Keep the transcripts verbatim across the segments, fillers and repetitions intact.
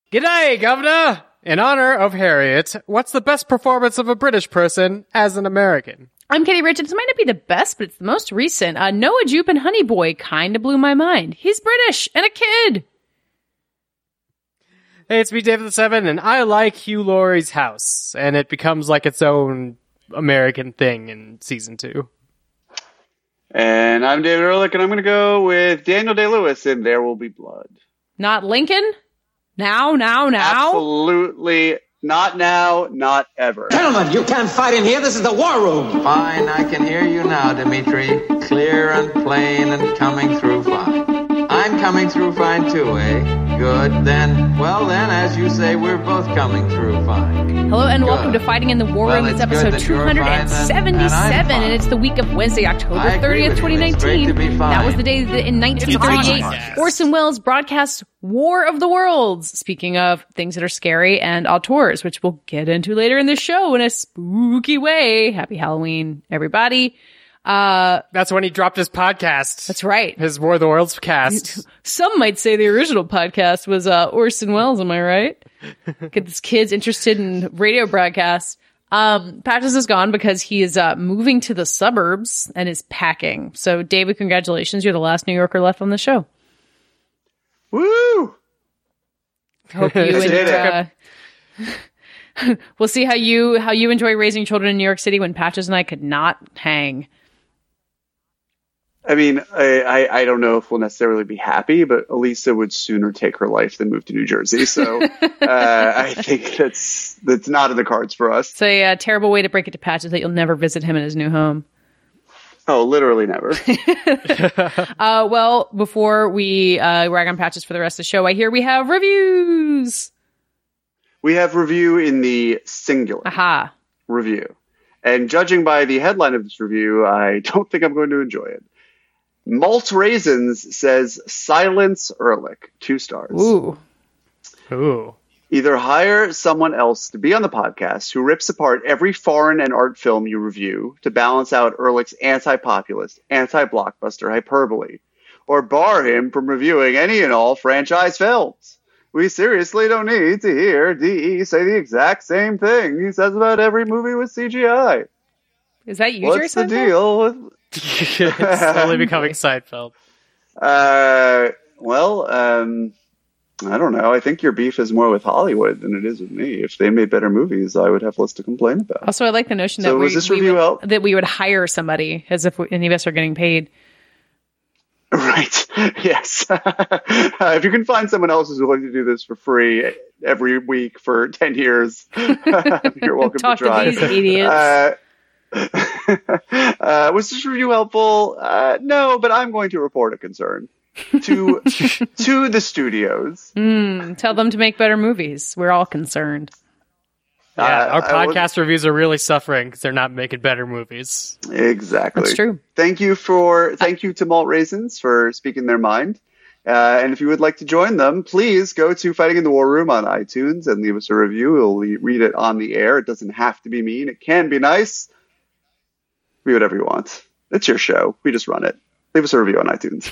G'day, Governor! In honor of Harriet, what's the best performance of a British person as an American? I'm Katie Richards. This might not be the best, but it's the most recent. Uh, Noah Jupe in Honey Boy kind of blew my mind. He's British and a kid. Hey, it's me, David the Seven, and I like Hugh Laurie's House, and it becomes like its own American thing in season two. And I'm David Ehrlich, and I'm going to go with Daniel Day-Lewis in There Will Be Blood. Not Lincoln? Now, now, now? Absolutely not now, not ever. Gentlemen, you can't fight in here. This is the war room. Fine, I can hear you now, Dimitri. Clear and plain and coming through fine. I'm coming through fine too, eh? Good. Then, well then, as you say, we're both coming through fine. Hello and Good. Welcome to Fighting in the War Well, Room. It's it's good episode that two you're hundred fine seventy-seven, and- and I'm and, fine. it's the week of Wednesday, I October agree thirtieth, with you. twenty It's great nineteen. to be fine. That was the day that in nineteen thirty-eight, podcast. Orson Welles broadcast War of the Worlds. Speaking of things that are scary and auteurs, which we'll get into later in the show in a spooky way. Happy Halloween, everybody. Uh, That's when he dropped his podcast. that's right. His War of the Worlds cast. Some might say the original podcast was uh, Orson Welles, am I right? Get this kid's interested in radio broadcasts. Um, Patches is gone because he is uh, moving to the suburbs and is packing. So, David, congratulations. You're the last New Yorker left on the show. Woo! Hope you Did and, uh, we'll see how you how you enjoy raising children in New York City when Patches and I could not hang. I mean, I, I, I don't know if we'll necessarily be happy, but Elisa would sooner take her life than move to New Jersey. So uh, I think that's that's not in the cards for us. It's a uh, terrible way to break it to Patches that you'll never visit him in his new home. Oh, literally never. Uh, well, before we uh, rag on Patches for the rest of the show, I hear we have reviews. We have review in the singular. Aha. Review. And judging by the headline of this review, I don't think I'm going to enjoy it. Malt Raisins says, Silence Ehrlich, two stars. Ooh. Ooh. Either hire someone else to be on the podcast who rips apart every foreign and art film you review to balance out Ehrlich's anti-populist, anti-blockbuster hyperbole, or bar him from reviewing any and all franchise films. We seriously don't need to hear D E say the exact same thing he says about every movie with C G I. Is that you, Jerry What's the Seinfeld? deal with... It's slowly becoming Seinfeld. Uh, well, um, I don't know. I think your beef is more with Hollywood than it is with me. If they made better movies, I would have less to complain about. Also, I like the notion So that, was we, this we review would, out? that we would hire somebody as if we, any of us are getting paid. Right. Yes. uh, if you can find someone else who's willing to do this for free every week for ten years, you're welcome Talk to try. to these idiots. Uh, uh, was this review helpful? Uh, no, but I'm going to report a concern to to the studios. Mm, tell them to make better movies. We're all concerned. Yeah, Uh, our I podcast reviews are really suffering because they're not making better movies. Exactly. That's true. Thank you for thank you to Malt Raisins for speaking their mind. Uh, and if you would like to join them, please go to Fighting in the War Room on iTunes and leave us a review. We'll le- read it on the air. It doesn't have to be mean. It can be nice. Be whatever you want. It's your show. We just run it. Leave us a review on iTunes.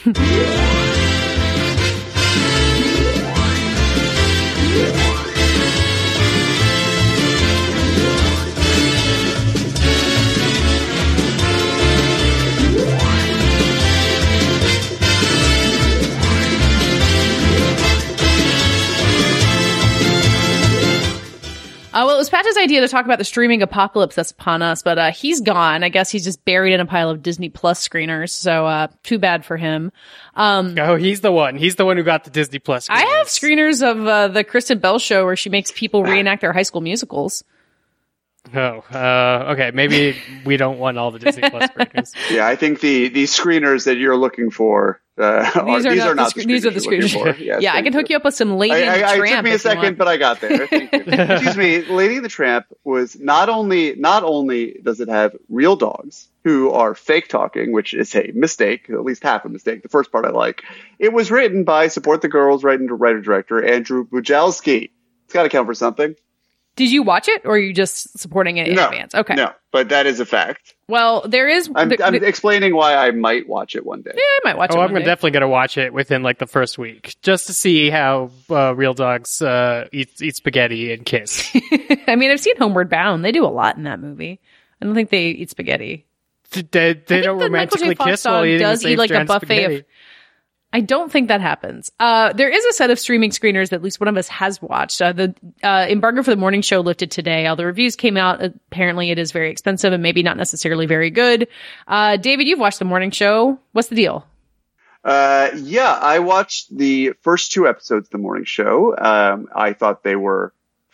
Uh, well, it was Patch's idea to talk about the streaming apocalypse that's upon us, but uh, he's gone. I guess he's just buried in a pile of Disney Plus screeners, so uh, too bad for him. Um, Oh, he's the one. He's the one who got the Disney Plus. I have screeners of uh, the Kristen Bell show where she makes people reenact their high school musicals. Oh, uh, okay. Maybe we don't want all the Disney Plus screeners. Yeah, I think the, the screeners that you're looking for uh, are, These are these not are the not sc- the these are the screeners you're looking screeners. for. Yes, yeah, I thank can hook you up with some Lady I, and the I, I, Tramp. it took me a if you second, want. but I got there. Thank you. Excuse me, Lady and the Tramp was not only not only does it have real dogs who are fake talking, which is a mistake, at least half a mistake. The first part I like. It was written by Support the Girls writer writer director Andrew Bujalski. It's got to count for something. Did you watch it, or are you just supporting it in no, advance? Okay. No, but that is a fact. Well, there is. I'm, the, I'm the, explaining why I might watch it one day. yeah, I might watch Oh, it. I'm one day. definitely going to watch it within like the first week, just to see how uh, real dogs uh, eat eat spaghetti and kiss. I mean, I've seen Homeward Bound. They do a lot in that movie. I don't think they eat spaghetti. they they don't the Michael J. romantically Fox kiss while dog eating does the eat same like a strand buffet spaghetti. of. I don't think that happens. Uh, there is a set of streaming screeners that at least one of us has watched. Uh, the uh, embargo for the morning show lifted today. All the reviews came out. Apparently, it is very expensive and maybe not necessarily very good. Uh, David, you've watched the morning show. What's the deal? Uh, yeah, I watched the first two episodes of the morning show. Um, I thought they were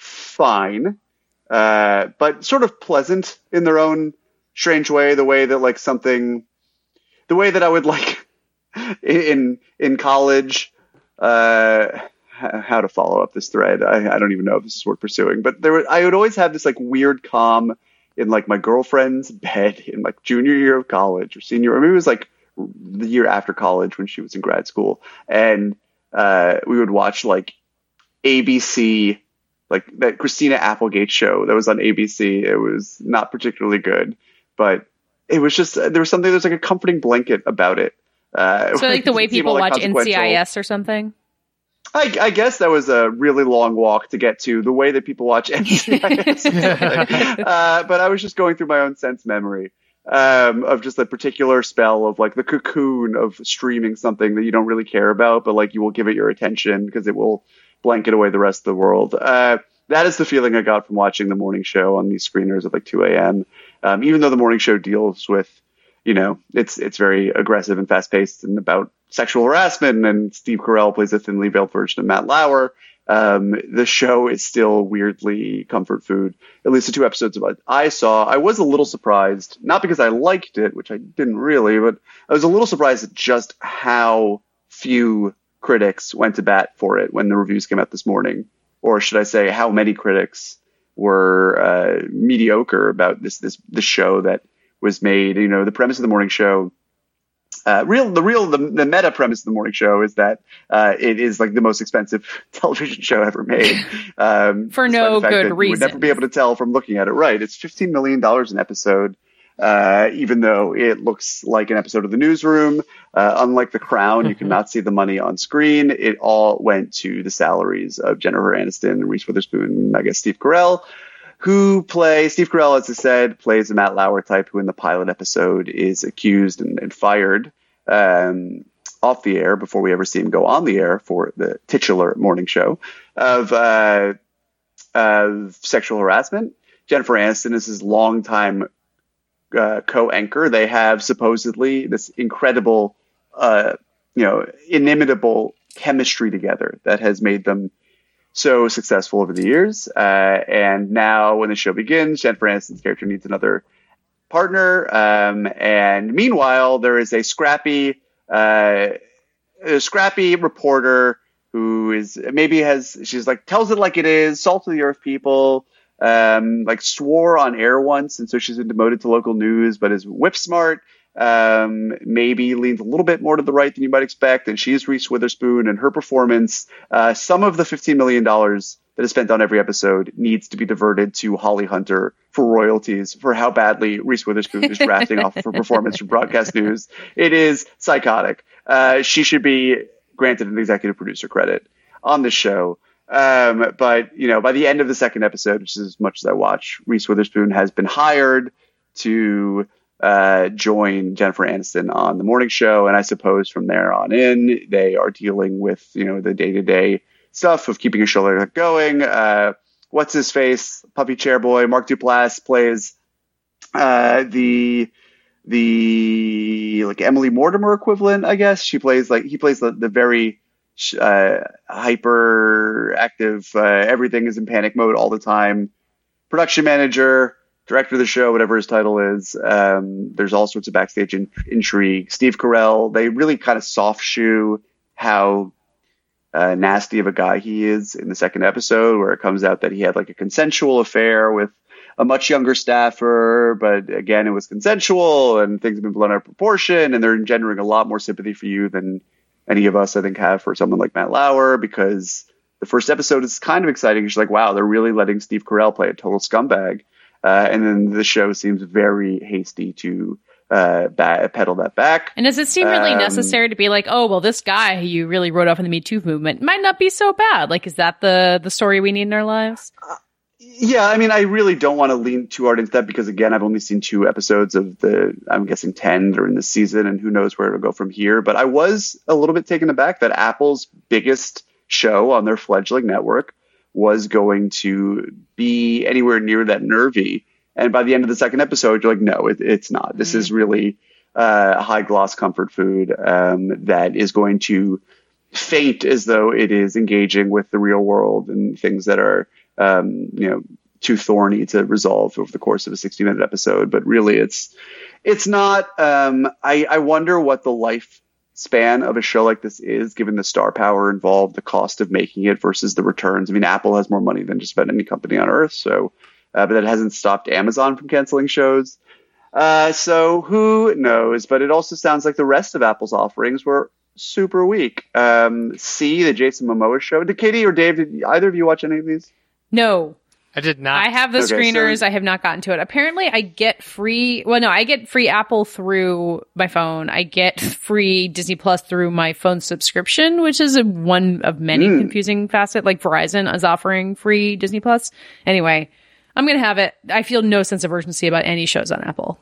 fine, uh, but sort of pleasant in their own strange way. The way that like something, the way that I would like in in college. Uh, how to follow up this thread? I, I don't even know if this is worth pursuing. But there, I would always have this like weird calm in like my girlfriend's bed in like junior year of college or senior, or maybe it was like the year after college when she was in grad school, and uh, we would watch like A B C, like that Christina Applegate show that was on A B C. It was not particularly good, but it was just there was something. There's like a comforting blanket about it. Uh, So, like the way people like watch N C I consequential. S or something. I, I guess that was a really long walk to get to the way that people watch N C I S. uh, but I was just going through my own sense memory um, of just a particular spell of like the cocoon of streaming something that you don't really care about, but like you will give it your attention because it will blanket away the rest of the world. Uh, that is the feeling I got from watching the morning show on these screeners at like two a.m. Um, even though the morning show deals with, you know, it's it's very aggressive and fast paced and about sexual harassment, and Steve Carell plays a thinly veiled version of Matt Lauer. Um, the show is still weirdly comfort food. At least the two episodes of it I saw, I was a little surprised, not because I liked it, which I didn't really, but I was a little surprised at just how few critics went to bat for it when the reviews came out this morning. Or should I say, how many critics were uh, mediocre about this this this show that was made. You know, the premise of the morning show. Uh, real, the real, the, the meta premise of the morning show is that uh, it is like the most expensive television show ever made. Um, For despite no the fact good that you reason. would never be able to tell from looking at it. Right? It's fifteen million dollars an episode, uh, even though it looks like an episode of The Newsroom. Uh, unlike The Crown, you cannot see the money on screen. It all went to the salaries of Jennifer Aniston, Reese Witherspoon, and I guess Steve Carell, who play Steve Carell, as I said, plays a Matt Lauer type who in the pilot episode is accused and, and fired um, off the air before we ever see him go on the air for the titular morning show of, uh, of sexual harassment. Jennifer Aniston is his longtime uh, co-anchor. They have supposedly this incredible, uh, you know, inimitable chemistry together that has made them so successful over the years. Uh, and now when the show begins, Jennifer Aniston's character needs another partner. Um, and meanwhile, there is a scrappy, uh, a scrappy reporter who is maybe has, she's like, tells it like it is, salt of the earth people, um, like swore on air once. And so she's been demoted to local news, but is whip smart. Um, maybe leans a little bit more to the right than you might expect. And she's Reese Witherspoon, and her performance, uh, some of the fifteen million dollars that is spent on every episode needs to be diverted to Holly Hunter for royalties for how badly Reese Witherspoon is drafting off of her performance from broadcast news. It is psychotic. Uh, she should be granted an executive producer credit on the show. Um, but, you know, by the end of the second episode, which is as much as I watch, Reese Witherspoon has been hired to uh, join Jennifer Aniston on the morning show. And I suppose from there on in, they are dealing with, you know, the day-to-day stuff of keeping a show like that going. Uh, what's his face? Puppy Chair Boy. Mark Duplass plays uh, the the like Emily Mortimer equivalent, I guess. She plays like he plays the, the very uh, hyper active. Uh, everything is in panic mode all the time. Production manager, director of the show, whatever his title is. Um, there's all sorts of backstage in- intrigue. Steve Carell, they really kind of soft shoe how uh, nasty of a guy he is in the second episode, where it comes out that he had like a consensual affair with a much younger staffer, but again, it was consensual and things have been blown out of proportion, and they're engendering a lot more sympathy for you than any of us, I think, have for someone like Matt Lauer, because the first episode is kind of exciting. She's like, wow, they're really letting Steve Carell play a total scumbag. Uh, and then the show seems very hasty to uh, ba- pedal that back. And does it seem really Um, necessary to be like, oh, well, this guy who you really wrote off in the Me Too movement might not be so bad? Like, is that the the story we need in our lives? Yeah, I mean, I really don't want to lean too hard into that because, again, I've only seen two episodes of the, I'm guessing, ten during this season, and who knows where it'll go from here. But I was a little bit taken aback that Apple's biggest show on their fledgling network was going to be anywhere near that nervy. And by the end of the second episode, you're like, no, it, it's not. This mm. is really uh, a high gloss comfort food um, that is going to faint as though it is engaging with the real world and things that are, um, you know, too thorny to resolve over the course of a sixty minute episode. But really, it's it's not. Um, I, I wonder what the lifespan of a show like this is, given the star power involved, the cost of making it versus the returns. I mean, Apple has more money than just about any company on earth. So, uh, but that hasn't stopped Amazon from canceling shows. Uh, so who knows? But it also sounds like the rest of Apple's offerings were super weak. Um, See, the Jason Momoa show. Did Katie or Dave, did either of you watch any of these? No. I did not. I have the Okay, screeners. so- I have not gotten to it. Apparently, I get free. Well, no, I get free Apple through my phone. I get free Disney Plus through my phone subscription, which is a, one of many Mm. confusing facets. Like Verizon is offering free Disney Plus. Anyway, I'm gonna have it. I feel no sense of urgency about any shows on Apple.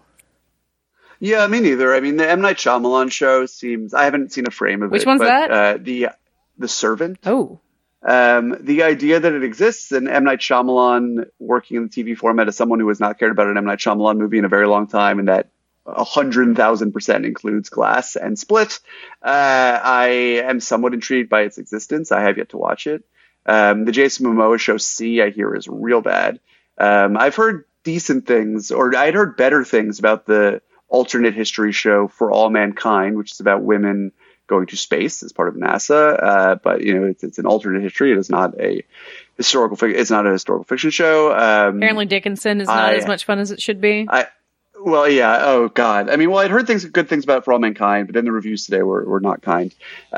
Yeah, me neither. I mean, the M. Night Shyamalan show seems. I haven't seen a frame of Which it. one's but, that? Uh, the The Servant. Oh, Um, the idea that it exists and M. Night Shyamalan working in the T V format as someone who has not cared about an M. Night Shyamalan movie in a very long time, and that a hundred thousand percent includes Glass and Split. Uh, I am somewhat intrigued by its existence. I have yet to watch it. Um, the Jason Momoa show C, I hear, is real bad. Um, I've heard decent things, or I'd heard better things about the alternate history show For All Mankind, which is about women going to space as part of NASA. Uh, but, you know, it's, it's an alternate history. It is not a historical, fic- it's not a historical fiction show. Um, apparently Dickinson is not I- as much fun as it should be. I, well, yeah. Oh God. I mean, well, I'd heard things, good things about For All Mankind, but then the reviews today were, were not kind.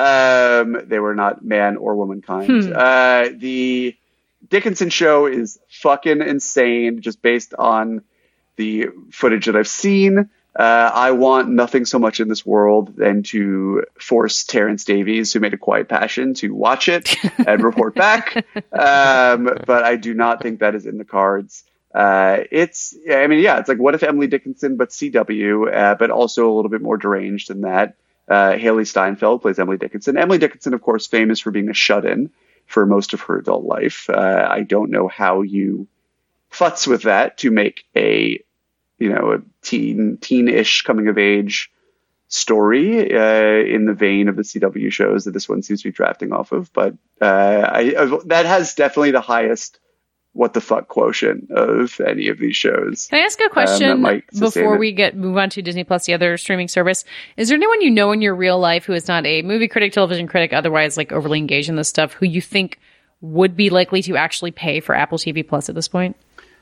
Um, they were not man or woman kind. Hmm. Uh, the Dickinson show is fucking insane, just based on the footage that I've seen. Uh, I want nothing so much in this world than to force Terrence Davies, who made A Quiet Passion, to watch it and report back. Um, but I do not think that is in the cards. Uh, it's, I mean, yeah, it's like, what if Emily Dickinson, but C W, uh, but also a little bit more deranged than that. Uh, Haley Steinfeld plays Emily Dickinson. Emily Dickinson, of course, famous for being a shut-in for most of her adult life. Uh, I don't know how you futz with that to make a, you know, a teen, teen-ish coming-of-age story uh, in the vein of the C W shows that this one seems to be drafting off of. But uh, I, I, that has definitely the highest what the fuck quotient of any of these shows. Can I ask a Um, question that might sustain before it. we get move on to Disney Plus, the other streaming service? Is there anyone you know in your real life who is not a movie critic, television critic, otherwise like overly engaged in this stuff, who you think would be likely to actually pay for Apple T V Plus at this point?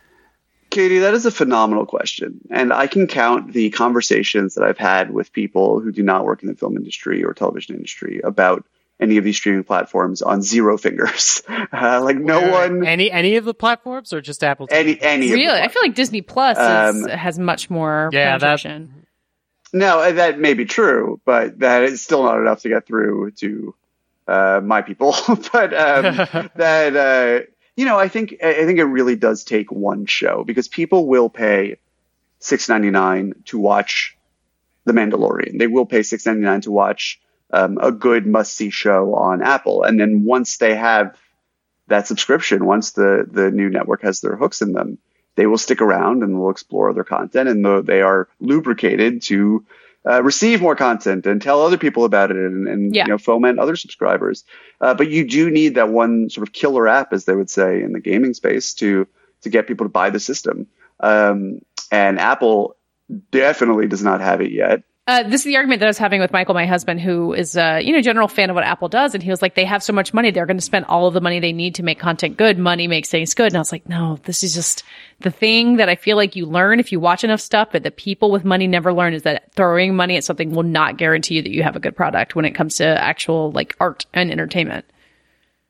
Katie, that is a phenomenal question. And I can count the conversations that I've had with people who do not work in the film industry or television industry about any of these streaming platforms on zero fingers. Uh, like no Wait, wait, one, Any any of the platforms or just Apple T V? any, any. of the Really? I platforms. feel like Disney Plus is, Um, has much more Yeah, that- penetration. No, uh, that may be true, but that is still not enough to get through to uh, my people. but um, that, uh, you know, I think I think it really does take one show, because people will pay six ninety-nine to watch The Mandalorian. They will pay six ninety-nine to watch um, a good must-see show on Apple. And then once they have that subscription, once the, the new network has their hooks in them, they will stick around and will explore other content, and the, they are lubricated to uh, receive more content and tell other people about it and, and Yeah. you know, foment other subscribers. Uh, but you do need that one sort of killer app, as they would say in the gaming space, to to get people to buy the system. Um, and Apple definitely does not have it yet. Uh, this is the argument that I was having with Michael, my husband, who is a you know general fan of what Apple does, and he was like, "They have so much money; they're going to spend all of the money they need to make content good. Money makes things good." And I was like, "No, this is just the thing that I feel like you learn if you watch enough stuff, but the people with money never learn is that throwing money at something will not guarantee you that you have a good product when it comes to actual like art and entertainment."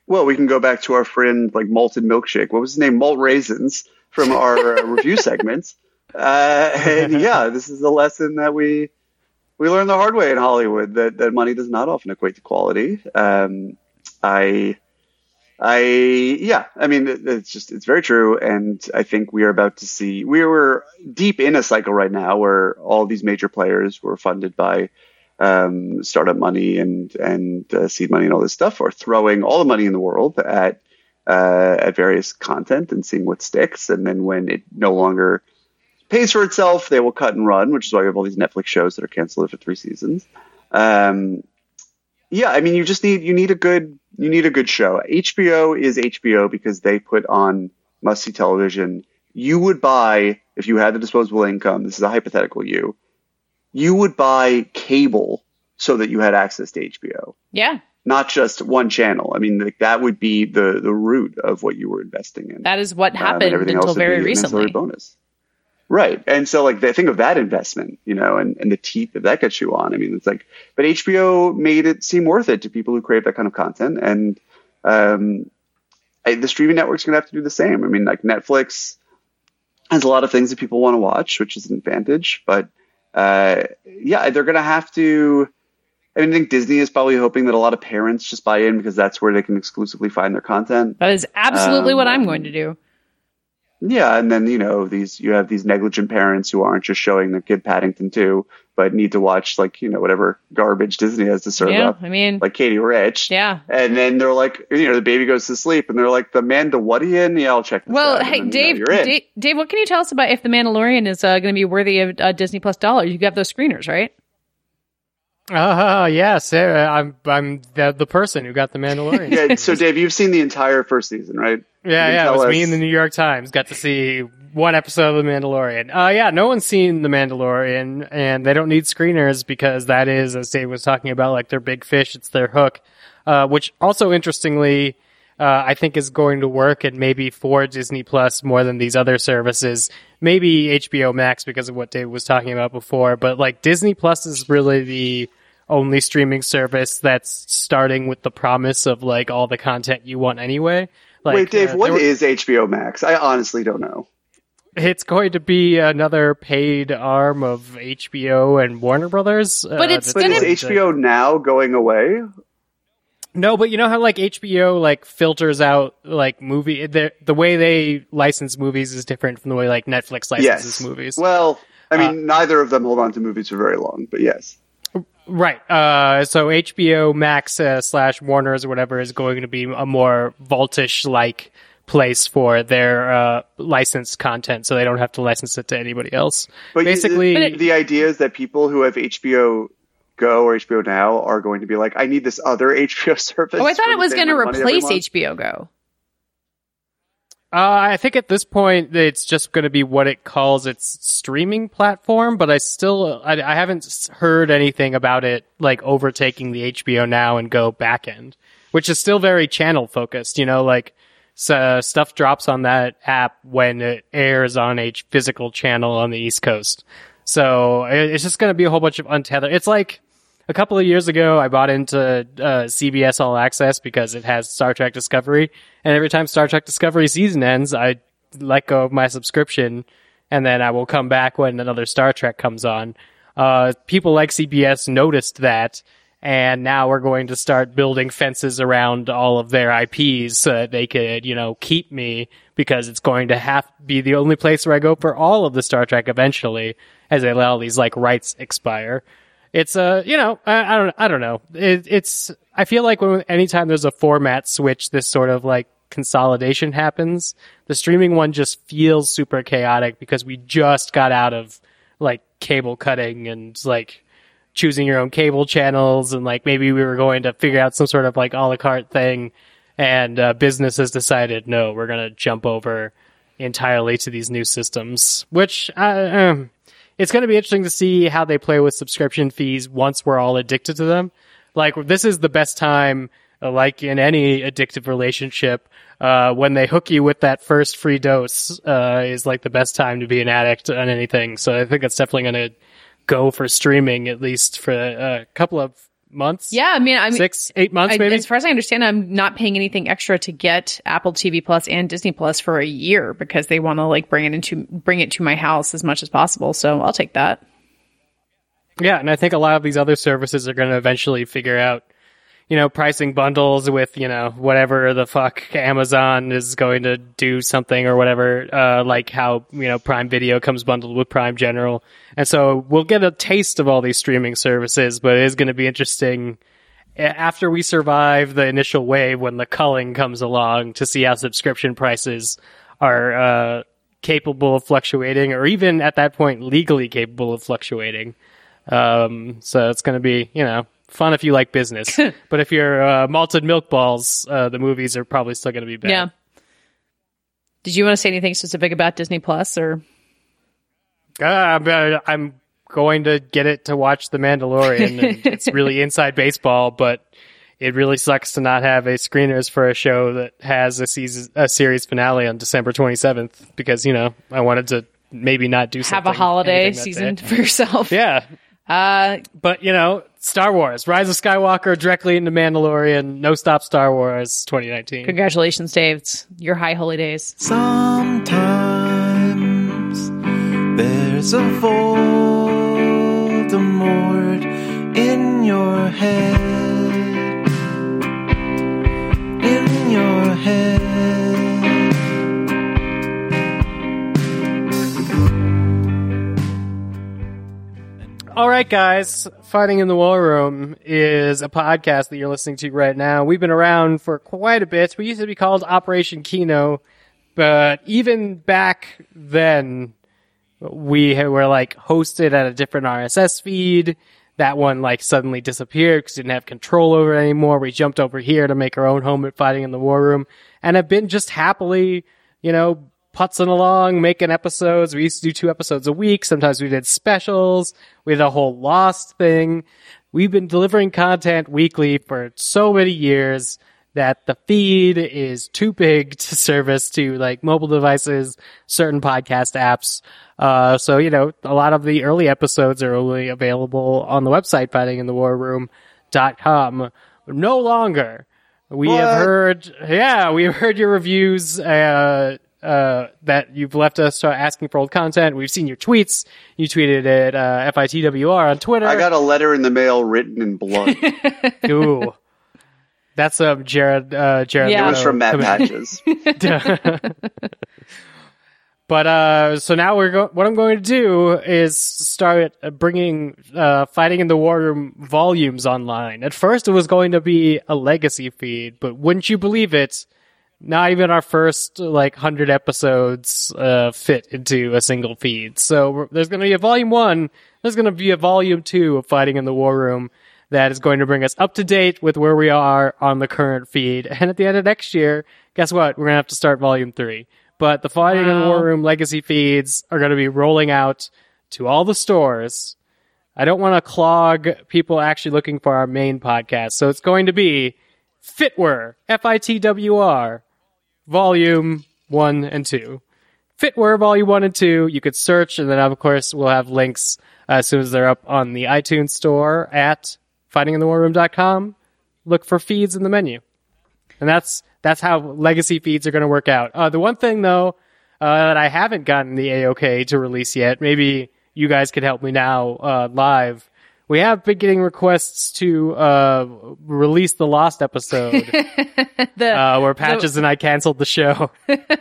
Well, we can go back to our friend like Malted Milkshake. What was his name? Malt Raisins from our uh, review segments. Uh, and yeah, this is a lesson that we we learned the hard way in Hollywood, that, that money does not often equate to quality. Um, I, I, yeah, I mean, it's just, it's very true. And I think we are about to see, we were deep in a cycle right now where all these major players were funded by um, startup money and, and uh, seed money and all this stuff, or throwing all the money in the world at, uh, at various content and seeing what sticks. And then when it no longer pays for itself, they will cut and run, which is why we have all these Netflix shows that are canceled after three seasons. Um, yeah, I mean, you just need, you need a good, you need a good show. H B O is H B O because they put on must-see television. You would buy, if you had the disposable income, this is a hypothetical you, you would buy cable so that you had access to H B O. Yeah. Not just one channel. I mean, like, that would be the, the root of what you were investing in. That is what happened um, until very recently. Bonus. Right. And so, like, they think of that investment, you know, and, and the teeth that that gets you on. I mean, it's like, but H B O made it seem worth it to people who crave that kind of content. And um, I, the streaming network's going to have to do the same. I mean, like, Netflix has a lot of things that people want to watch, which is an advantage. But, uh, yeah, they're going to have to. I mean, I think Disney is probably hoping that a lot of parents just buy in because that's where they can exclusively find their content. That is absolutely um, what I'm going to do. Yeah, and then, you know, these you have these negligent parents who aren't just showing their kid Paddington two, but need to watch, like, you know, whatever garbage Disney has to serve Yeah, up. I mean, like Katie Rich. Yeah. And then they're like, you know, the baby goes to sleep, and they're like, the Mandalorian? Yeah, I'll check this well, out. hey, then, Dave, you know, you're in. Dave, Dave, what can you tell us about if The Mandalorian is uh, going to be worthy of uh, Disney Plus dollars? You have those screeners, right? Uh, yeah, Sarah, I'm I'm the, the person who got the Mandalorian. Yeah, so Dave, you've seen the entire first season, right? Yeah, You can yeah, it tell was us- me in the New York Times. Got to see one episode of The Mandalorian. Uh, yeah, no one's seen The Mandalorian, and they don't need screeners because that is, as Dave was talking about, like their big fish. It's their hook, uh, which also interestingly, uh, I think is going to work, and maybe for Disney Plus more than these other services. Maybe H B O Max because of what Dave was talking about before, but like Disney Plus is really the only streaming service that's starting with the promise of like all the content you want anyway. Like, Wait, Dave, uh, what there were- is H B O Max? I honestly don't know. It's going to be another paid arm of H B O and Warner Brothers. But it's that's But gonna- is going H to- B O Now going away? No, but you know how like H B O like filters out like movie the the way they license movies is different from the way like Netflix licenses Yes. movies. Well, I mean, Uh, neither of them hold on to movies for very long, but yes. Right. Uh, so H B O Max uh, slash Warner's or whatever is going to be a more vaultish like place for their uh, licensed content, so they don't have to license it to anybody else. But you- Basically, the, the idea is that people who have H B O Go or H B O Now are going to be like, I need this other H B O service. Oh, I thought for it the was same going to amount of money every replace month. H B O Go. Uh, I think at this point it's just going to be what it calls its streaming platform, but I still I, I haven't s- heard anything about it like overtaking the H B O Now and Go backend, which is still very channel focused. You know, like so stuff drops on that app when it airs on a ch- physical channel on the East Coast. So it- it's just going to be a whole bunch of untethered. It's like a couple of years ago, I bought into uh, C B S All Access because it has Star Trek Discovery, and every time Star Trek Discovery season ends, I let go of my subscription, and then I will come back when another Star Trek comes on. Uh, people like C B S noticed that, and now we're going to start building fences around all of their I Ps so that they could, you know, keep me, because it's going to have to be the only place where I go for all of the Star Trek eventually, as they let all these like rights expire. It's a, uh, you know, I, I don't, I don't know. It, it's, I feel like when, anytime there's a format switch, this sort of like consolidation happens. The streaming one just feels super chaotic because we just got out of like cable cutting and like choosing your own cable channels. And like maybe we were going to figure out some sort of like a la carte thing. And uh, business has decided, no, we're going to jump over entirely to these new systems, which, uh, um, it's going to be interesting to see how they play with subscription fees once we're all addicted to them. Like, this is the best time, uh, like in any addictive relationship, uh, when they hook you with that first free dose, uh, is like the best time to be an addict on anything. So I think it's definitely going to go for streaming, at least for a couple of months. Yeah, I mean, I mean, six, eight months, I, maybe. as far as I understand, I'm not paying anything extra to get Apple T V Plus and Disney Plus for a year because they want to like bring it into bring it to my house as much as possible. So I'll take that. Yeah, and I think a lot of these other services are going to eventually figure out, you know, pricing bundles with, you know, whatever the fuck Amazon is going to do something or whatever, uh, like how, you know, Prime Video comes bundled with Prime General. And so we'll get a taste of all these streaming services, but it is going to be interesting after we survive the initial wave when the culling comes along to see how subscription prices are, uh, capable of fluctuating, or even at that point legally capable of fluctuating. Um, so it's going to be, you know, fun if you like business. But if you're uh, malted milk balls, uh, the movies are probably still going to be bad. Yeah. Did you want to say anything specific about Disney Plus or? Uh, I'm, I'm going to get it to watch The Mandalorian. And it's really inside baseball, but it really sucks to not have a screeners for a show that has a season, a series finale on December twenty-seventh because, you know, I wanted to maybe not do something. Have a holiday season for yourself. Yeah. Uh, but, you know, Star Wars, Rise of Skywalker, directly into Mandalorian, no stop Star Wars twenty nineteen. Congratulations, Dave. It's your high holy days. Sometimes there's a Voldemort in your head, in your head. All right, guys. Fighting in the War Room is a podcast that you're listening to right now. We've been around for quite a bit. We used to be called Operation Kino, but even back then, we were like hosted at a different R S S feed. That one like suddenly disappeared because we didn't have control over it anymore. We jumped over here to make our own home at Fighting in the War Room, and have been just happily, you know, putzing along, making episodes. We used to do two episodes a week. Sometimes we did specials. We did a whole Lost thing. We've been delivering content weekly for so many years that the feed is too big to service to like mobile devices, certain podcast apps. Uh, so, you know, a lot of the early episodes are only available on the website, fighting in the war room dot com. No longer. We What? have heard, yeah, we have heard your reviews, uh, uh, that you've left us uh, asking for old content. We've seen your tweets. You tweeted at, uh, F I T W R on Twitter. I got a letter in the mail written in blood. Ooh. That's, um, Jared, uh, Jared. Yeah. It was from Matt Leto. Patches. But, uh, so now we're go- what I'm going to do is start bringing, uh, Fighting in the War Room volumes online. At first it was going to be a legacy feed, but wouldn't you believe it? Not even our first, like, hundred episodes, uh, fit into a single feed. So we're- there's going to be a volume one. There's going to be a volume two of Fighting in the War Room that is going to bring us up to date with where we are on the current feed. And at the end of next year, guess what? We're going to have to start volume three. But the Fighting in the Wow. War Room legacy feeds are going to be rolling out to all the stores. I don't want to clog people actually looking for our main podcast. So it's going to be Fitwr, F I T W R, volume one and two. Fitwr, volume one and two. You could search, and then of course we'll have links uh, as soon as they're up on the iTunes store at fighting in the war room dot com. Look for feeds in the menu. And that's that's how legacy feeds are going to work out. Uh, the one thing, though, uh, that I haven't gotten the A-OK to release yet, maybe you guys could help me now uh, live. We have been getting requests to uh, release the Lost episode the, uh, where Patches and I canceled the show.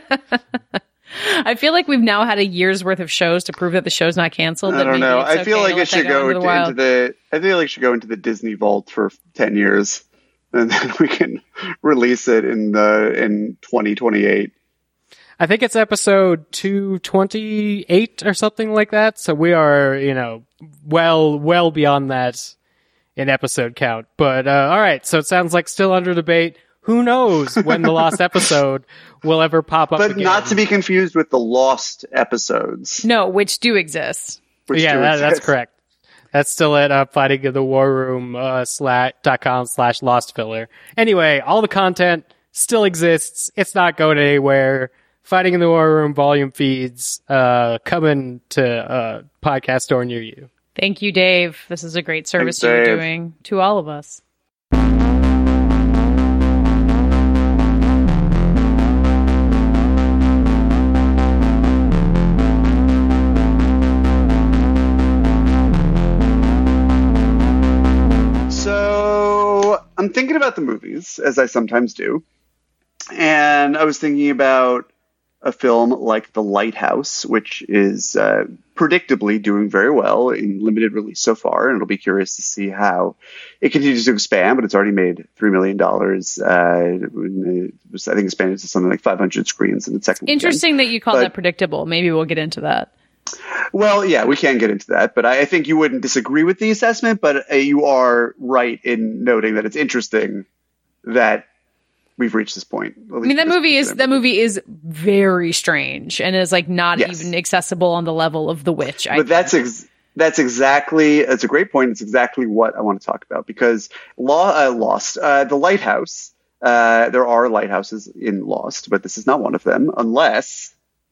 I feel like we've now had a year's worth of shows to prove that the show's not canceled. I that don't maybe know. it's I feel okay like to it let should that go into into, the wild. into the. I feel like it should go into the Disney vault for ten years, and then we can release it in the in twenty twenty-eight. I think it's episode two twenty-eight or something like that. So we are, you know, well, well beyond that in episode count. But, uh, all right. So it sounds like still under debate. Who knows when the Lost episode will ever pop up But again. not to be confused with the Lost episodes. No, which do exist. which yeah, do that, that's exist. correct. That's still at uh, fighting in the war room uh, slash dot com slash lost filler. Anyway, all the content still exists. It's not going anywhere. Fighting in the War Room volume feeds uh, coming to uh, podcast store near you. Thank you, Dave. This is a great service Thanks, you're Dave. doing to all of us. So I'm thinking about the movies, as I sometimes do. And I was thinking about a film like The Lighthouse, which is uh, predictably doing very well in limited release so far. And it'll be curious to see how it continues to expand, but it's already made three million dollars. Uh, it was, I think, expanded to something like five hundred screens in its second weekend. Interesting that you call But- that predictable. Maybe we'll get into that. Well, yeah, we can get into that, but I, I think you wouldn't disagree with the assessment, but uh, you are right in noting that it's interesting that we've reached this point. I mean, that movie is that movie is very strange and is like not Yes. even accessible on the level of The Witch. I But that's ex- that's exactly that's a great point. It's exactly what I want to talk about because Law uh, Lost, uh, The Lighthouse. Uh, there are lighthouses in Lost, but this is not one of them, unless.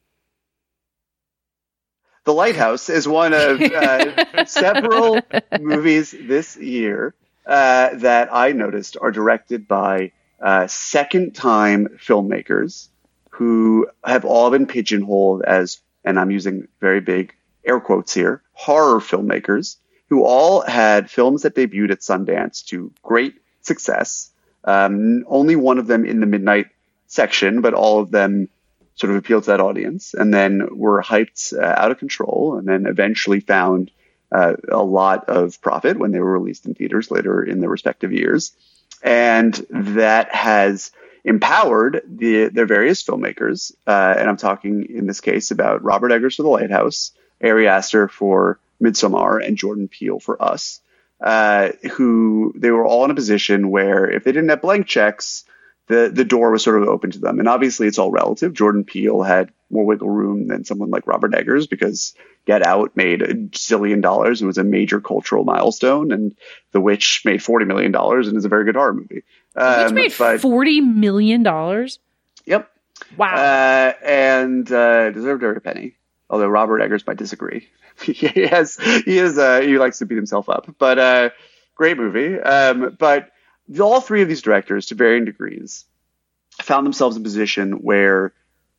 The Lighthouse is one of uh, several movies this year uh, that I noticed are directed by uh, second-time filmmakers who have all been pigeonholed as, and I'm using very big air quotes here, horror filmmakers who all had films that debuted at Sundance to great success. Um, only one of them in the midnight section, but all of them sort of appealed to that audience and then were hyped uh, out of control and then eventually found uh, a lot of profit when they were released in theaters later in their respective years. And that has empowered the, their various filmmakers. Uh, and I'm talking in this case about Robert Eggers for The Lighthouse, Ari Aster for Midsommar, and Jordan Peele for Us, uh, who they were all in a position where if they didn't have blank checks, the the door was sort of open to them. And obviously it's all relative. Jordan Peele had more wiggle room than someone like Robert Eggers because Get Out made a zillion dollars and was a major cultural milestone. And The Witch made forty million dollars and is a very good horror movie. Um, Which made but- forty million dollars. Yep. Wow. Uh, and uh, deserved every penny. Although Robert Eggers might disagree. he has, he is, uh, he likes to beat himself up. But uh, great movie. Um, but all three of these directors, to varying degrees, found themselves in a position where,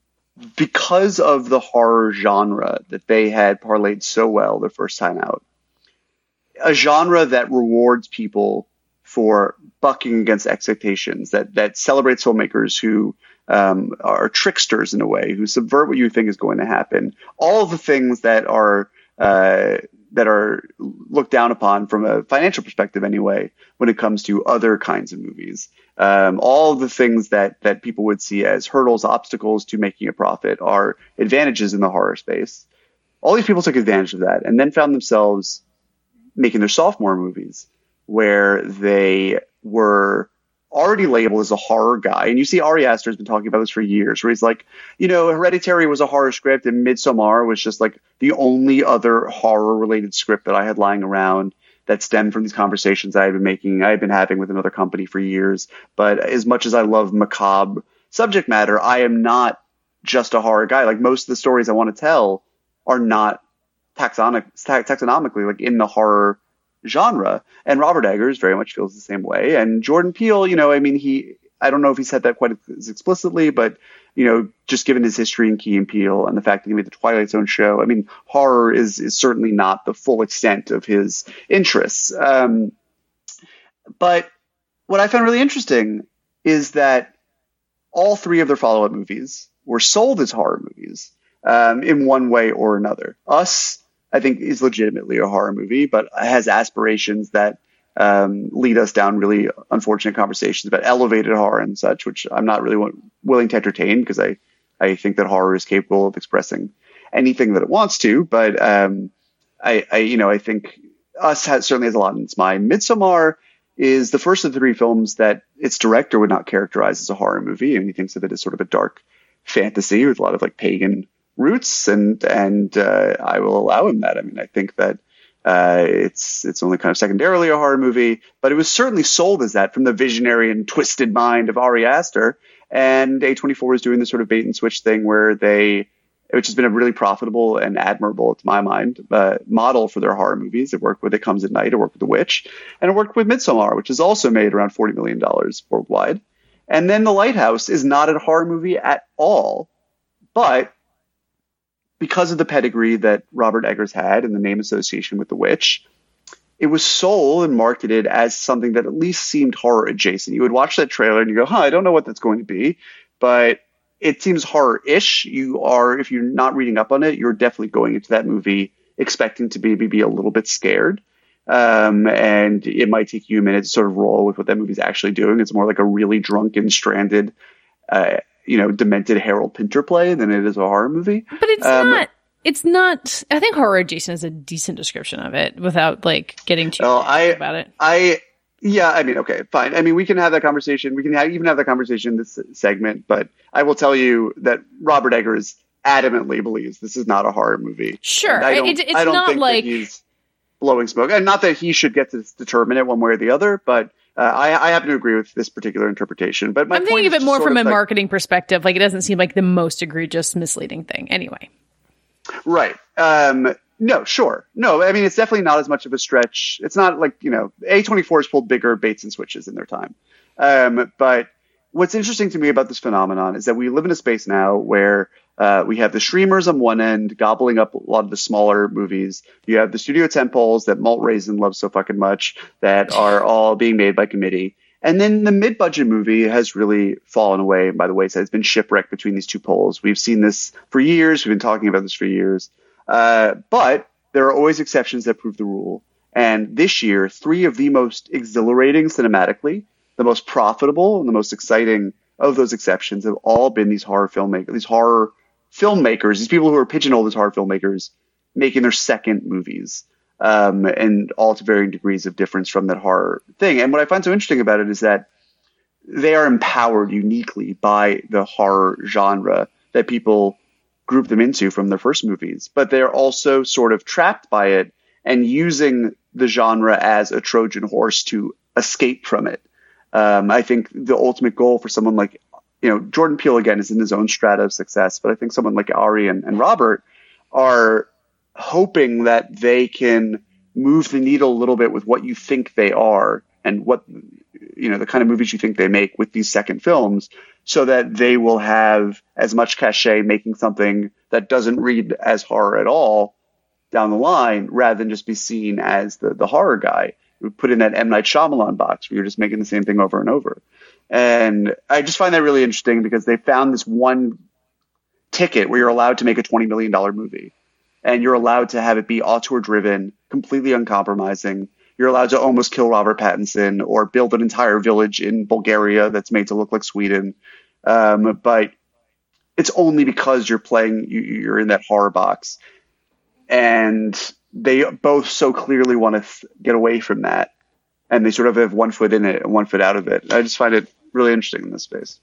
because of the horror genre that they had parlayed so well the first time out, a genre that rewards people for bucking against expectations, that that celebrates filmmakers who um, are tricksters in a way, who subvert what you think is going to happen. All of the things that are uh, that are looked down upon from a financial perspective anyway, when it comes to other kinds of movies. Um, all of the things that, that people would see as hurdles, obstacles to making a profit are advantages in the horror space. All these people took advantage of that and then found themselves making their sophomore movies where they were already labeled as a horror guy. And you see Ari Aster has been talking about this for years, where he's like, you know, Hereditary was a horror script and Midsommar was just like the only other horror related script that I had lying around that stemmed from these conversations I had been making, I had been having with another company for years. But as much as I love macabre subject matter, I am not just a horror guy. Like most of the stories I want to tell are not taxonic, taxonomically like in the horror genre. And Robert Eggers very much feels the same way. And Jordan Peele, you know, I mean, he, I don't know if he said that quite as explicitly, but, you know, just given his history in Key and Peele and the fact that he made the Twilight Zone show, I mean, horror is, is certainly not the full extent of his interests. Um, but what I found really interesting is that all three of their follow-up movies were sold as horror movies um, in one way or another. Us, I think, is legitimately a horror movie, but has aspirations that um, lead us down really unfortunate conversations about elevated horror and such, which I'm not really w- willing to entertain because I, I think that horror is capable of expressing anything that it wants to. But um, I, I, you know, I think Us has, certainly has a lot in its mind. Midsommar is the first of the three films that its director would not characterize as a horror movie, and he thinks of it as sort of a dark fantasy with a lot of like pagan roots, and and uh, I will allow him that. I mean, I think that uh, it's it's only kind of secondarily a horror movie, but it was certainly sold as that from the visionary and twisted mind of Ari Aster. And A twenty-four is doing this sort of bait and switch thing where they which has been a really profitable and admirable, to my mind, uh, model for their horror movies. It worked with It Comes at Night, it worked with The Witch, and it worked with Midsommar, which has also made around forty million dollars worldwide. And then The Lighthouse is not a horror movie at all, but because of the pedigree that Robert Eggers had and the name association with The Witch, it was sold and marketed as something that at least seemed horror adjacent. You would watch that trailer and you go, huh, I don't know what that's going to be, but it seems horror-ish. You are, if you're not reading up on it, you're definitely going into that movie expecting to be maybe a little bit scared. Um, and it might take you a minute to sort of roll with what that movie's actually doing. It's more like a really drunken, stranded, uh, you know, demented Harold Pinter play than it is a horror movie. But it's um, not. It's not. I think horror adjacent is a decent description of it without like getting too well, I, about it. I, yeah, I mean, okay, fine. I mean, we can have that conversation. We can have, even have that conversation in this segment. But I will tell you that Robert Eggers adamantly believes this is not a horror movie. Sure, I don't, it, it's I don't not think like that he's blowing smoke, and not that he should get to determine it one way or the other. But uh, I, I happen to agree with this particular interpretation. But my I'm point thinking is of it just more sort from a like, marketing perspective. Like it doesn't seem like the most egregious, misleading thing. Anyway, right? Um, No, sure. No, I mean, it's definitely not as much of a stretch. It's not like, you know, A twenty-four has pulled bigger baits and switches in their time. Um, but what's interesting to me about this phenomenon is that we live in a space now where uh, we have the streamers on one end gobbling up a lot of the smaller movies. You have the studio tentpoles that Malt Raisin loves so fucking much that are all being made by committee. And then the mid-budget movie has really fallen away by the wayside. It's been shipwrecked between these two poles. We've seen this for years. We've been talking about this for years. Uh, but there are always exceptions that prove the rule. And this year, three of the most exhilarating cinematically, the most profitable and the most exciting of those exceptions have all been these horror filmmakers, these horror filmmakers, these people who are pigeonholed as horror filmmakers making their second movies, um, and all to varying degrees of difference from that horror thing. And what I find so interesting about it is that they are empowered uniquely by the horror genre that people group them into from their first movies, but they're also sort of trapped by it and using the genre as a Trojan horse to escape from it. Um, I think the ultimate goal for someone like, you know, Jordan Peele, again, is in his own strata of success, but I think someone like Ari and, and Robert are hoping that they can move the needle a little bit with what you think they are and what, you know, the kind of movies you think they make with these second films, so that they will have as much cachet making something that doesn't read as horror at all down the line, rather than just be seen as the, the horror guy who put in that M. Night Shyamalan box where you're just making the same thing over and over. And I just find that really interesting because they found this one ticket where you're allowed to make a twenty million dollars movie, and you're allowed to have it be auteur driven, completely uncompromising. You're allowed to almost kill Robert Pattinson or build an entire village in Bulgaria that's made to look like Sweden. Um, but it's only because you're playing, you, you're in that horror box. And they both so clearly want to th- get away from that. And they sort of have one foot in it and one foot out of it. I just find it really interesting in this space.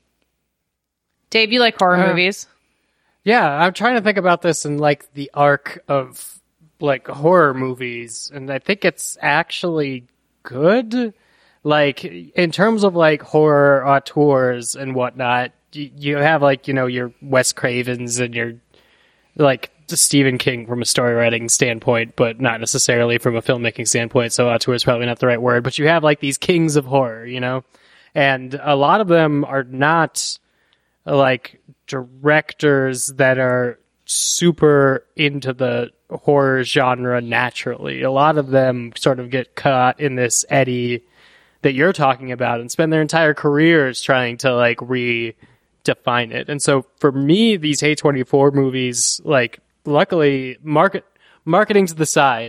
Dave, you like horror Uh, movies? Yeah, I'm trying to think about this in like the arc of like horror movies, and I think it's actually good. Like in terms of like horror auteurs and whatnot, you, you have like, you know, your Wes Cravens and your like Stephen King from a story writing standpoint, but not necessarily from a filmmaking standpoint. So auteur is probably not the right word, but you have like these kings of horror, you know, and a lot of them are not like directors that are super into the horror genre naturally. A lot of them sort of get caught in this eddy that you're talking about and spend their entire careers trying to like redefine it. And so for me, these A twenty-four movies, like luckily market marketing to the side,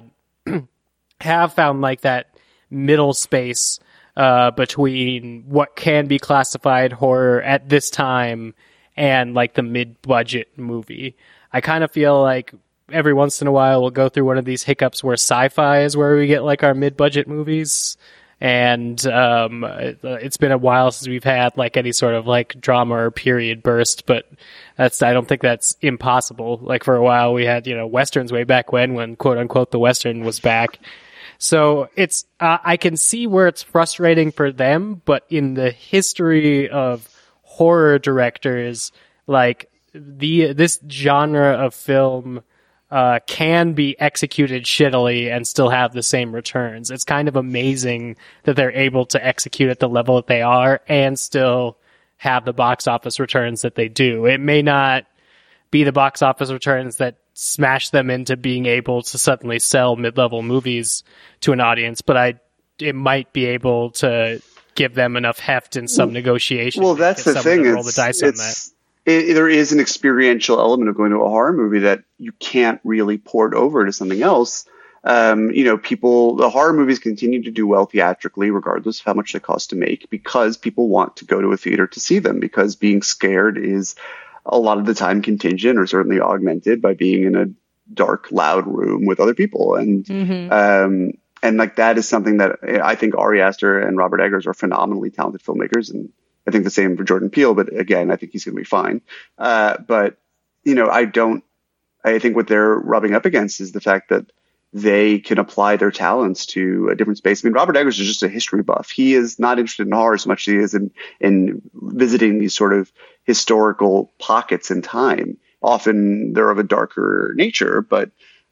have found like that middle space uh, between what can be classified horror at this time and like the mid-budget movie. I kind of feel like every once in a while we'll go through one of these hiccups where sci-fi is where we get like our mid-budget movies. And um, it, it's been a while since we've had like any sort of like drama or period burst, but that's, I don't think that's impossible. Like for a while we had, you know, Westerns way back when, when quote unquote the Western was back. So it's, uh, I can see where it's frustrating for them, but in the history of horror directors, like the this genre of film uh, can be executed shittily and still have the same returns. It's kind of amazing that they're able to execute at the level that they are and still have the box office returns that they do. It may not be the box office returns that smash them into being able to suddenly sell mid-level movies to an audience, but I it might be able to give them enough heft in some negotiation. Well, that's the thing. Roll the dice on that. It's, it, there is an experiential element of going to a horror movie that you can't really port over to something else. Um, you know, people, the horror movies continue to do well theatrically, regardless of how much they cost to make, because people want to go to a theater to see them, because being scared is a lot of the time contingent or certainly augmented by being in a dark, loud room with other people. And, Mm-hmm. um, and like that is something that I think Ari Aster and Robert Eggers are phenomenally talented filmmakers. And I think the same for Jordan Peele, but again, I think he's going to be fine. Uh, but, you know, I don't, I think what they're rubbing up against is the fact that they can apply their talents to a different space. I mean, Robert Eggers is just a history buff. He is not interested in horror so much as he is in, in visiting these sort of historical pockets in time. Often they're of a darker nature, but,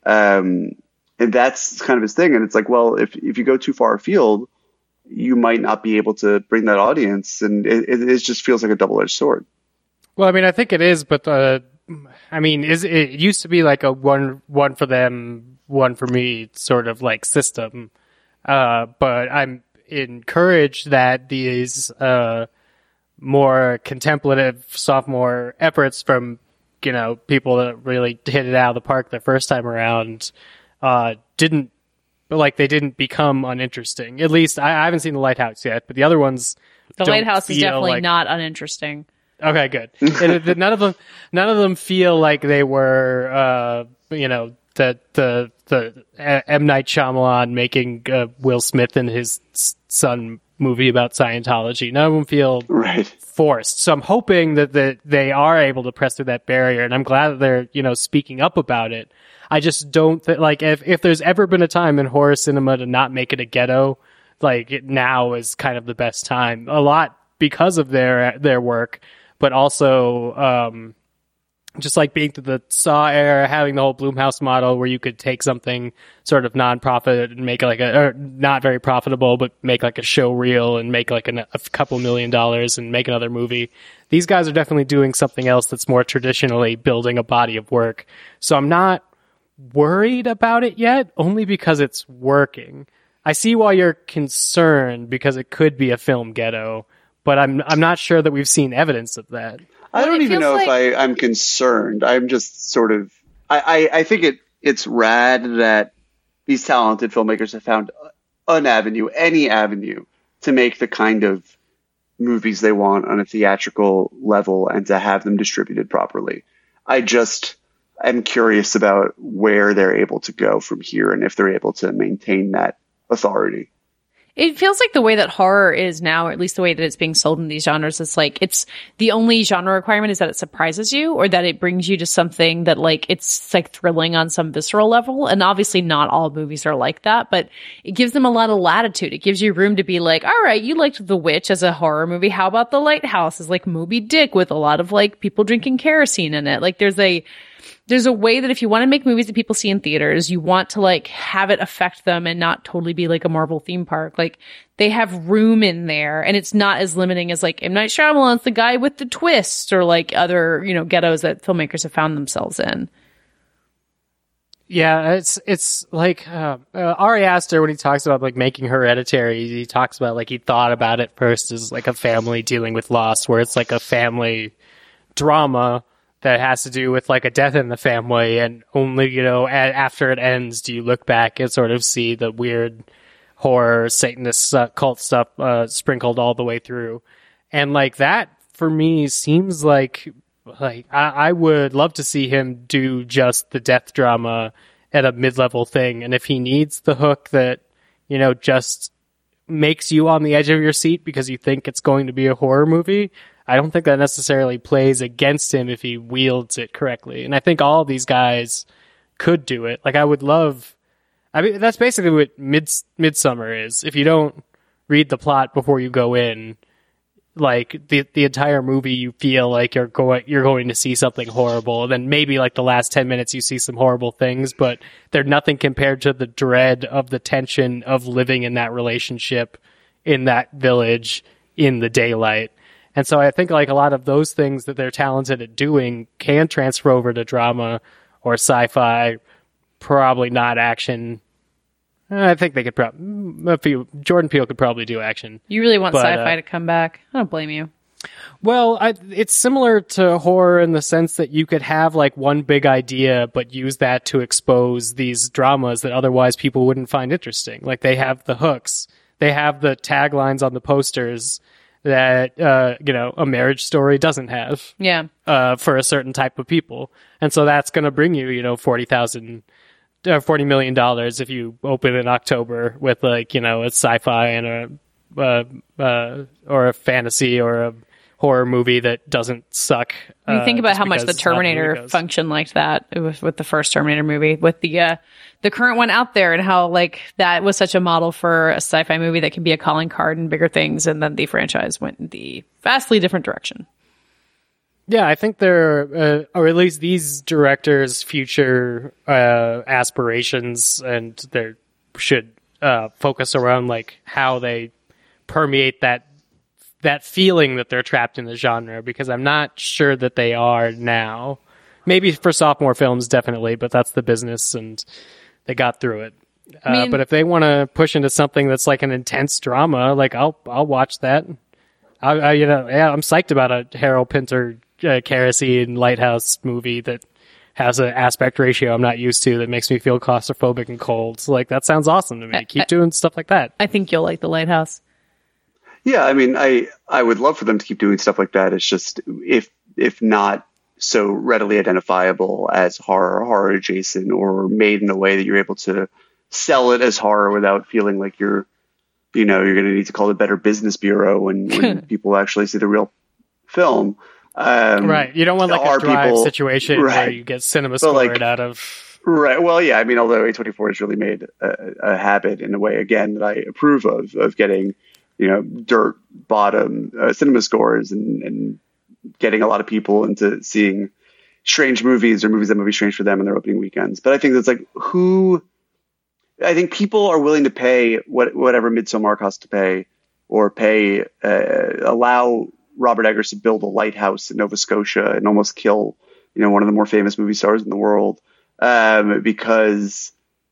um, and that's kind of his thing. And it's like, well, if, if you go too far afield, you might not be able to bring that audience. And it, it, it just feels like a double-edged sword. Well, I mean, I think it is, but, uh, I mean, is it used to be like a one, one for them, one for me sort of like system. Uh, but I'm encouraged that these, uh, more contemplative sophomore efforts from, you know, people that really hit it out of the park the first time around, uh, didn't, like, they didn't become uninteresting. At least I, I haven't seen The Lighthouse yet, but the other ones, The don't Lighthouse is feel definitely like, not uninteresting. Okay, good. And it- none of them, none of them feel like they were, uh, you know, the the the uh, M. Night Shyamalan making uh, Will Smith and his s- son movie about Scientology. None of them feel Right. forced. So I'm hoping that that they are able to press through that barrier, and I'm glad that they're, you know, speaking up about it. I just don't th- like if if there's ever been a time in horror cinema to not make it a ghetto, like it, now is kind of the best time. A lot because of their their work, but also um, just like being through the Saw era, having the whole Blumhouse model where you could take something sort of non-profit and make like a, or not very profitable, but make like a show reel and make like an, a couple million dollars and make another movie. These guys are definitely doing something else that's more traditionally building a body of work. So I'm not worried about it yet, only because it's working. I see why you're concerned because it could be a film ghetto, but I'm I'm not sure that we've seen evidence of that. I Well, don't it even feels know like- if I, I'm concerned. I'm just sort of, I, I, I think it, it's rad that these talented filmmakers have found an avenue, any avenue, to make the kind of movies they want on a theatrical level and to have them distributed properly. I just am curious about where they're able to go from here and if they're able to maintain that authority. It feels like the way that horror is now, or at least the way that it's being sold in these genres, it's like it's the only genre requirement is that it surprises you or that it brings you to something that like it's like thrilling on some visceral level. And obviously not all movies are like that, but it gives them a lot of latitude. It gives you room to be like, all right, you liked The Witch as a horror movie. How about The Lighthouse as like Moby Dick with a lot of like people drinking kerosene in it? Like there's a There's a way that if you want to make movies that people see in theaters, you want to like have it affect them and not totally be like a Marvel theme park. Like they have room in there and it's not as limiting as like M. Night Shyamalan's The Guy with the Twist or like other, you know, ghettos that filmmakers have found themselves in. Yeah, it's it's like uh, uh, Ari Aster when he talks about like making Hereditary, he talks about like he thought about it first as like a family dealing with loss, where it's like a family drama that has to do with like a death in the family, and only, you know, a- after it ends do you look back and sort of see the weird horror Satanist uh, cult stuff uh, sprinkled all the way through. And like that for me seems like like I, I would love to see him do just the death drama at a mid-level thing, and if he needs the hook that, you know, just makes you on the edge of your seat because you think it's going to be a horror movie, I don't think that necessarily plays against him if he wields it correctly. And I think all of these guys could do it. Like I would love, I mean, that's basically what Mid Midsummer is. If you don't read the plot before you go in, like the the entire movie you feel like you're going you're going to see something horrible, and then maybe like the last ten minutes you see some horrible things, but they're nothing compared to the dread of the tension of living in that relationship in that village in the daylight. And so I think like a lot of those things that they're talented at doing can transfer over to drama or sci-fi, probably not action. I think they could probably, Jordan Peele could probably do action. You really want but, sci-fi uh, to come back? I don't blame you. Well, I, it's similar to horror in the sense that you could have like one big idea, but use that to expose these dramas that otherwise people wouldn't find interesting. Like they have the hooks, they have the taglines on the posters that, uh, you know, A Marriage Story doesn't have. Yeah. Uh, for a certain type of people. And so that's going to bring you, you know, forty thousand, uh, forty million dollars if you open in October with like, you know, a sci-fi and a, uh, uh, or a fantasy or a horror movie that doesn't suck. When you think uh, about just how much the because how movie Terminator goes. functioned like that with, with the first Terminator movie, with the uh, the current one out there, and how like that was such a model for a sci-fi movie that can be a calling card and bigger things, and then the franchise went in the vastly different direction. Yeah, I think they're, uh, or at least these directors' future uh, aspirations, and they should uh, focus around like how they permeate that that feeling that they're trapped in the genre, because I'm not sure that they are now. Maybe for sophomore films, definitely, but that's the business, and they got through it. Uh, I mean- but if they want to push into something that's like an intense drama, like I'll I'll watch that. I, I you know yeah, I'm psyched about a Harold Pinter uh, kerosene lighthouse movie that has an aspect ratio I'm not used to that makes me feel claustrophobic and cold. So, like that sounds awesome to me. I- Keep I- doing stuff like that. I think you'll like The Lighthouse. Yeah, I mean, I I would love for them to keep doing stuff like that. It's just if if not so readily identifiable as horror, horror adjacent, or made in a way that you're able to sell it as horror without feeling like you're, you know, you're going to need to call the Better Business Bureau when, when people actually see the real film. Um, Right. You don't want like are a Drive people- situation where right. you get cinema But, scored like, out of. Right. Well, yeah. I mean, although A twenty-four has really made a, a habit in a way, again, that I approve of, of getting, you know, dirt bottom uh, cinema scores and, and getting a lot of people into seeing strange movies or movies that might be strange for them in their opening weekends. But I think that's like who, I think people are willing to pay what, whatever Midsommar costs to pay, or pay, uh, allow Robert Eggers to build a lighthouse in Nova Scotia and almost kill, you know, one of the more famous movie stars in the world, um, because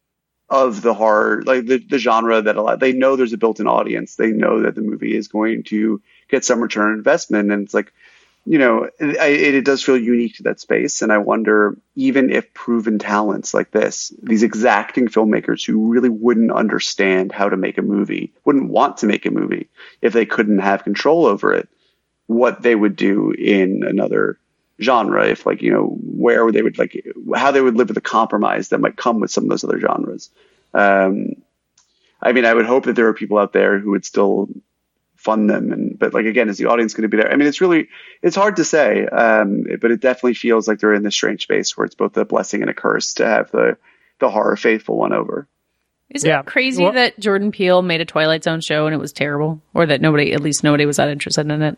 of the horror, like the, the genre that a lot, they know there's a built-in audience. They know that the movie is going to get some return on investment. And it's like, you know, it, it, it does feel unique to that space. And I wonder, even if proven talents like this, these exacting filmmakers who really wouldn't understand how to make a movie, wouldn't want to make a movie if they couldn't have control over it, what they would do in another genre, if like, you know, where they would like, how they would live with the compromise that might come with some of those other genres. Um, I mean, I would hope that there are people out there who would still fund them. And, but like, again, is the audience going to be there? I mean, it's really, it's hard to say. Um, but it definitely feels like they're in this strange space where it's both a blessing and a curse to have the, the horror faithful one over. Is Yeah. it crazy Well- that Jordan Peele made a Twilight Zone show and it was terrible, or that nobody, at least nobody was that interested in it?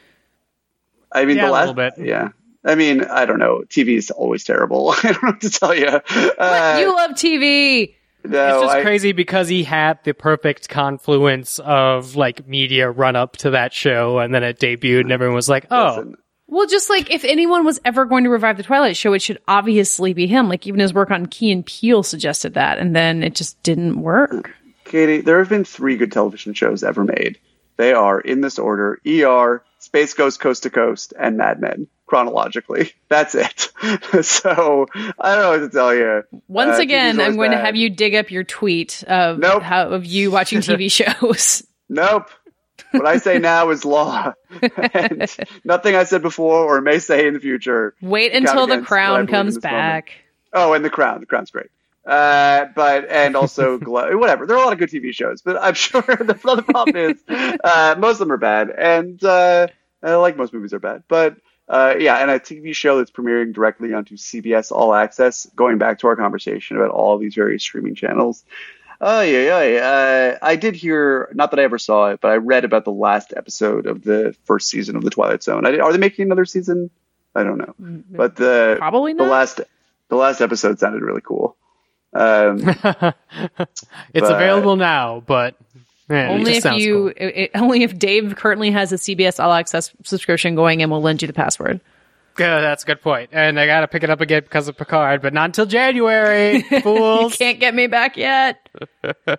I mean, Yeah, the a last, little bit. yeah. I mean, I don't know. T V is always terrible. I don't know what to tell you. Uh, You love T V. no, It's just I- crazy because he had the perfect confluence of like media run up to that show, and then it debuted, and everyone was like, "Oh, listen, Well, just like if anyone was ever going to revive the Twilight show, it should obviously be him. Like even his work on Key and Peele suggested that, and then it just didn't work. Katie, there have been three good television shows ever made. They are, in this order, E R, Space Ghost Coast to Coast, and Mad Men, chronologically. That's it. So, I don't know what to tell you. Once Uh, again, T V's I'm always going to bad. have you dig up your tweet of Nope. how of you watching T V shows. Nope. What I say now is law. And nothing I said before or may say in the future. Wait can count until the against what I Crown believe in comes this moment. back. Oh, and The Crown. The Crown's great. Uh, but, and also, Glow, whatever. There are a lot of good T V shows, but I'm sure the other problem is, uh, most of them are bad. And, uh, I like most movies are bad. But, uh, yeah, and a T V show that's premiering directly onto C B S All Access, going back to our conversation about all these various streaming channels. Oh yeah, yeah. Uh, I did hear, not that I ever saw it, but I read about the last episode of the first season of the Twilight Zone. I did, are they making another season? I don't know, but the Probably the not. last the last episode sounded really cool. Um, It's But- available now, but man, it Only just if sounds you, cool. it, it- only if Dave currently has a C B S All Access subscription going and will lend you the password. Yeah, that's a good point. And I gotta pick it up again because of Picard, but not until January, fools. You can't get me back yet. uh,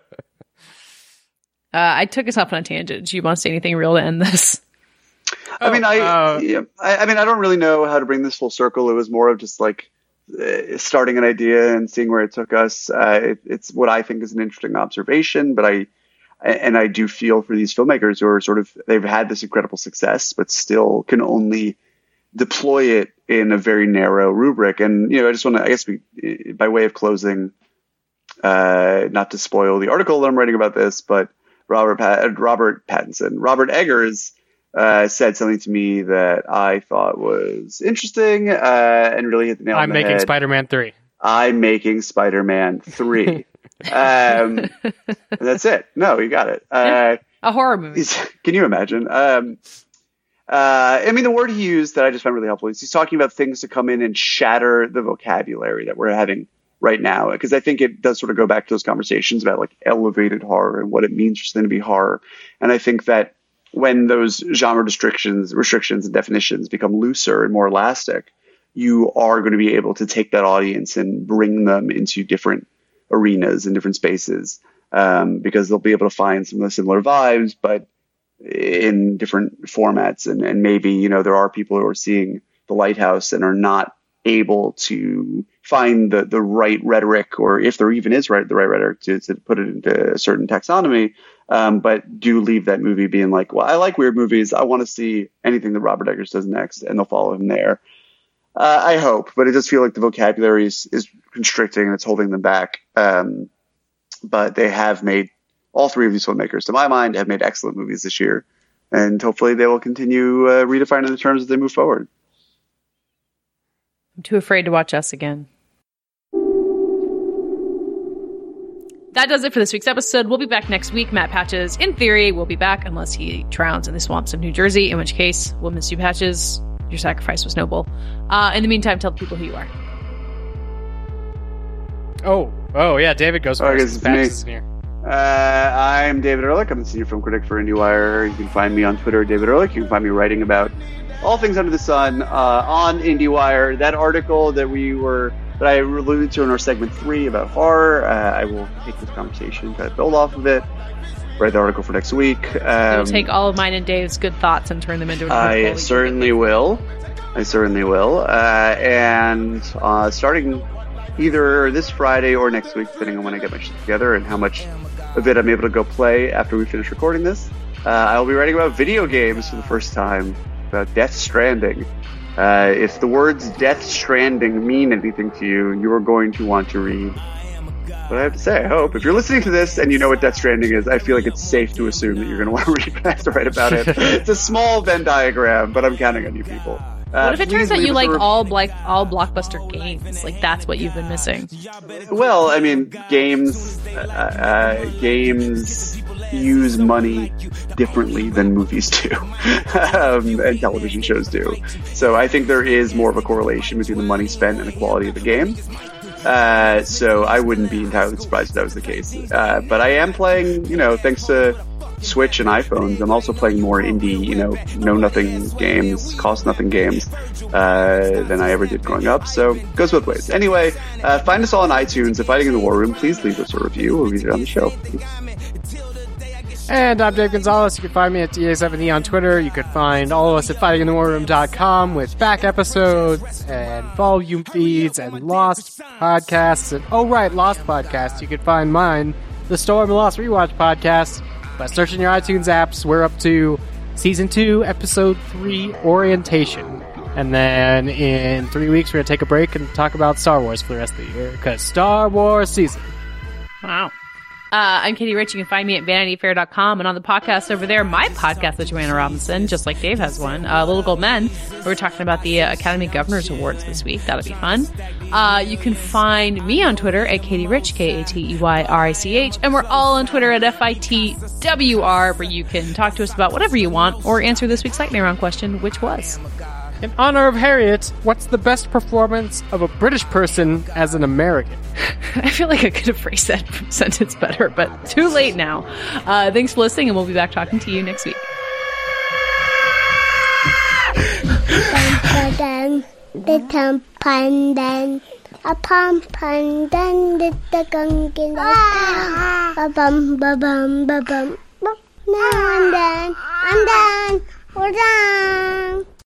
I took us off on a tangent. Do you want to say anything real to end this? I mean, I, uh, yeah, I, I mean, I don't really know how to bring this full circle. It was more of just like uh, starting an idea and seeing where it took us. Uh, it, it's what I think is an interesting observation, but I, and I do feel for these filmmakers who are sort of, they've had this incredible success, but still can only deploy it in a very narrow rubric. And, you know, I just want to, I guess we, by way of closing, uh, not to spoil the article that I'm writing about this, but Robert, Pat- Robert Pattinson, Robert Eggers, uh, said something to me that I thought was interesting, uh, and really hit the nail on I'm the making head. Spider-Man three. I'm making Spider-Man three. um, and that's it. No, you got it. Uh, A horror movie. He's- can you imagine? Um, uh, I mean, the word he used that I just found really helpful is he's talking about things to come in and shatter the vocabulary that we're having right now. Because I think it does sort of go back to those conversations about like elevated horror and what it means for something to be horror. And I think that when those genre restrictions, restrictions and definitions become looser and more elastic, you are going to be able to take that audience and bring them into different arenas and different spaces, um, because they'll be able to find some of the similar vibes, but in different formats. And, and maybe, you know, there are people who are seeing The Lighthouse and are not able to find the, the right rhetoric, or if there even is right, the right rhetoric to, to put it into a certain taxonomy, um, but do leave that movie being like, well, I like weird movies. I want to see anything that Robert Eggers does next, and they'll follow him there. Uh, I hope, but it does feel like the vocabulary is, is constricting and it's holding them back. Um, but they have made, all three of these filmmakers, to my mind, have made excellent movies this year. And hopefully they will continue uh, redefining the terms as they move forward. I'm too afraid to watch Us again. That does it for this week's episode. We'll be back next week. Matt Patches, in theory, will be back unless he drowns in the swamps of New Jersey, in which case, we'll miss you, Patches. Your sacrifice was noble. Uh, in the meantime, tell the people who you are. Oh, oh yeah, David goes Oh, I first. guess it's Patches me. is in here. Uh, I'm David Ehrlich. I'm the senior film critic for IndieWire. You can find me on Twitter, David Ehrlich. You can find me writing about all things under the sun uh, on IndieWire. That article that we were that I alluded to in our segment three about horror, uh, I will take this conversation, kind of build off of it. Write the article for next week. Um, You'll take all of mine and Dave's good thoughts and turn them into an article. I certainly will. I certainly will. Uh, and uh, starting either this Friday or next week, depending on when I get my shit together and how much of it I'm able to go play after we finish recording this, uh, I'll be writing about video games for the first time, about Death Stranding. Uh, if the words Death Stranding mean anything to you, you are going to want to read what I have to say. I hope. If you're listening to this and you know what Death Stranding is, I feel like it's safe to assume that you're going to want to read what I have to write about it. It's a small Venn diagram, but I'm counting on you people. Uh, What if it please turns out leave you us like a re- all black, all blockbuster games? Like that's what you've been missing. Well, I mean, games, uh, uh, games use money differently than movies do, um, and television shows do. So I think there is more of a correlation between the money spent and the quality of the game. Uh, so I wouldn't be entirely surprised if that was the case. Uh, but I am playing, you know, thanks to Switch and iPhones, I'm also playing more indie, you know, know-nothing games, cost-nothing games, uh, than I ever did growing up. So it goes both ways. Anyway, uh, find us all on iTunes. If Fighting in the War Room, please leave us a review. We'll read it on the show. And I'm Dave Gonzalez. You can find me at D A seven E on Twitter. You can find all of us at fighting in the war room dot com with back episodes and volume feeds and Lost podcasts. And oh, right, Lost podcasts. You can find mine, the Storm Lost Rewatch podcast, by searching your iTunes apps. We're up to season two, episode three, Orientation. And then in three weeks, we're going to take a break and talk about Star Wars for the rest of the year, because Star Wars season. Wow. Uh, I'm Katie Rich. You can find me at vanity fair dot com, and on the podcast over there, my podcast with Joanna Robinson, just like Dave has one, uh, Little Gold Men. We're talking about the uh, Academy Governors Awards this week. That'll be fun. Uh, you can find me on Twitter at Katie Rich, K A T E Y R I C H, and we're all on Twitter at F I T W R, where you can talk to us about whatever you want or answer this week's lightning round question, which was... In honor of Harriet, what's the best performance of a British person as an American? I feel like I could have phrased that sentence better, but too late now. Uh, thanks for listening, and we'll be back talking to you next week. Dun, dun, dun, pandan, a pum pandan, the the gunkin, ba bum ba bum ba bum. Now I'm done. I'm done. We're done.